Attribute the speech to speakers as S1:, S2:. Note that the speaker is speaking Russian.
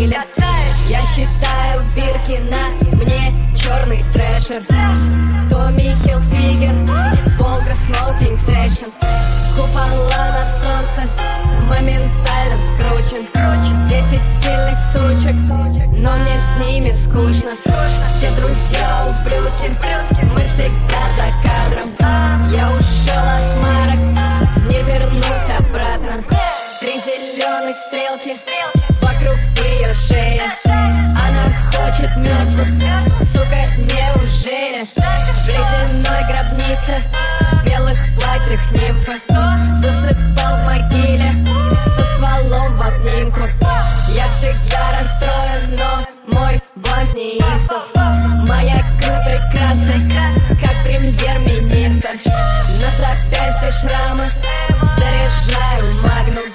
S1: стиля. Я считаю бирки на мне черный трэшер. Томми Хилфигер, Волга Смоукинг Сэшн. Купола на солнце, моментально скручен. 10 стильных сучек, но мне с ними скучно. Все друзья ублюдки, мы всегда за кадром. Я ушел от марок, не вернусь обратно. 3 зеленых стрелки вокруг ее шеи. Она хочет мертвых, сука, неужели? В ледяной гробнице, в белых платьях нимфы. Засыпал в могиле, со стволом в обнимку. Я всегда расстроен, но мой бланк неистов. Маякю прекрасный, как премьер-министр. На запястье шрамы, заряжаю магнум.